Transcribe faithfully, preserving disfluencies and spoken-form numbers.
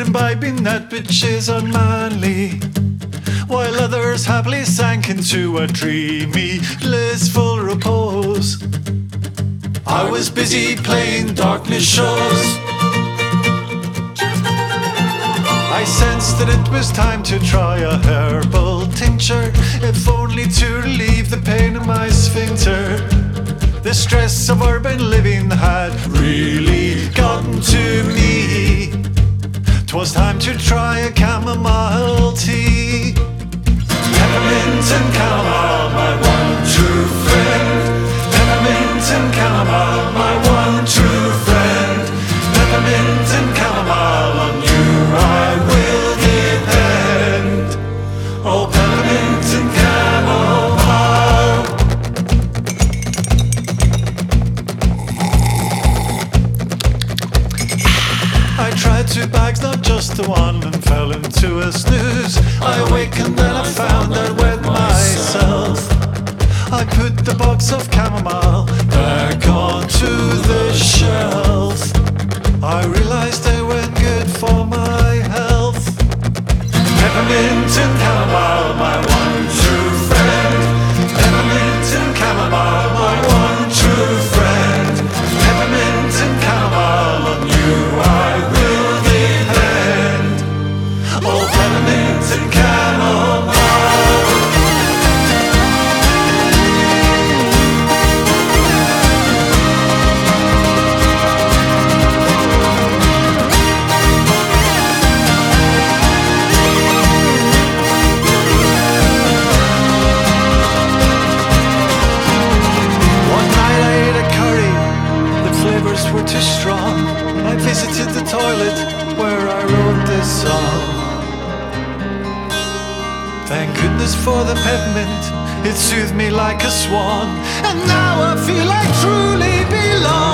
imbibing that which is unmanly, while others happily sank into a dreamy, blissful repose. I was busy playing darkness shows. I sensed that it was time to try a herbal tincture, if only to relieve the pain in my sphincter. The stress of urban living had really gotten to me. 'Twas time to try a chamomile tea. Peppermint and chamomile, my one true friend. Peppermint and chamomile, my one true friend. Peppermint and chamomile, on you I will depend. Oh, peppermint and chamomile. I tried two bags, not just the one, and fell into a snooze. I awakened and I found I'd wet myself. I put the box of chamomile back onto the shelf. I realized they weren't good for my health. Peppermint and chamomile, my one true friend. Peppermint and chamomile, my one true friend. Peppermint and chamomile, on you I will depend. Oh, peppermint and chamomile. Were too strong. I visited the toilet where I wrote this song. Thank goodness for the peppermint, it soothed me like a swan. And now I feel I truly belong.